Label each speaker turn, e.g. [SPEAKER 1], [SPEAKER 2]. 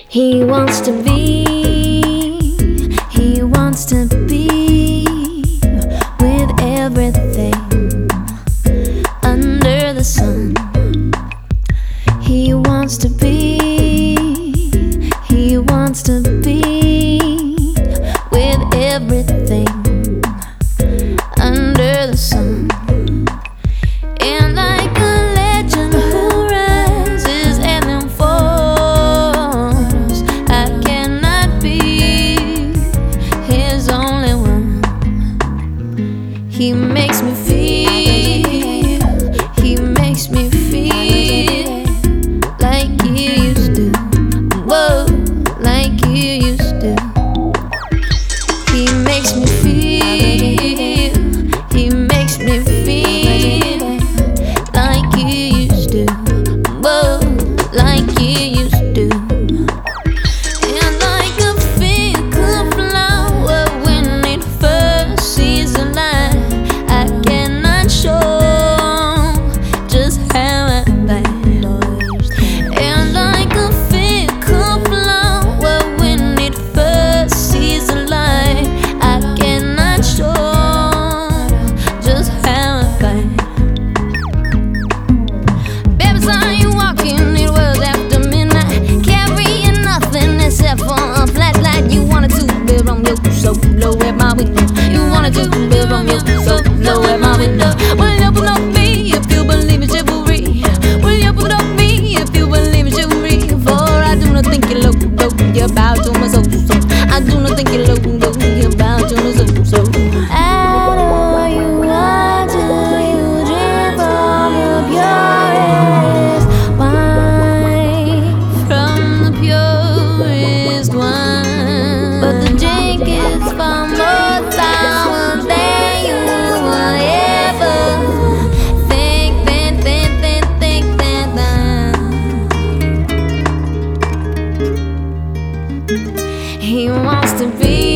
[SPEAKER 1] He wants to be with everything under the sun. He wants to be with everything under the sun. And like a legend who rises and then falls, I cannot be his only one. He makes me feel like he used to. Whoa, like he used to. He makes me feel like he used to. Whoa, like he used to. And like a fickle flower when it first sees the light, I cannot show just how I feel. And like a fickle flower when it first sees the light, I cannot show just how I feel. Baby, saw you walking, it was after midnight, carrying nothing except for a flashlight. You wanted to be on your solo at my window. You wanted to be on your solo at my window. Will you put up me if you believe in chivalry? Will you put up me if you believe in chivalry? For I do not think you're low, you're about to my soul. I do not think you're low, you're about to my soul. I do you drink from your purest wine, from the purest wine. But the drink is far more sour than you will ever think. He wants to be